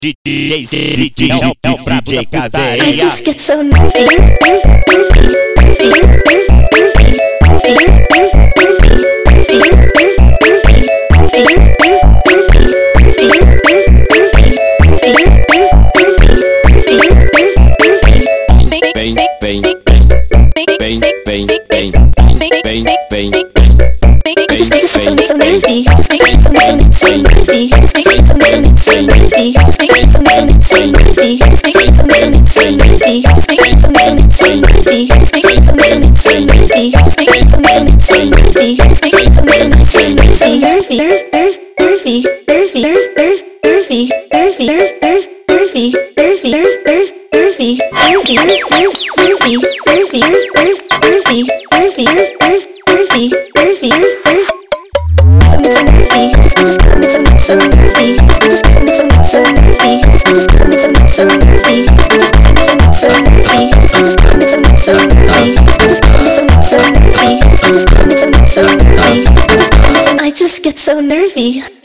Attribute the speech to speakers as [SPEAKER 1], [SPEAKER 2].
[SPEAKER 1] DJ é o brabo da putaria.
[SPEAKER 2] I just get so nervy. I just get so nervy. I just get so nervy. I just get so nervy. I just get so nervy. I just get so nervy. I just get so nervy. I just get so nervy. I just get so nervy. I just get so nervy. I just get so nervy.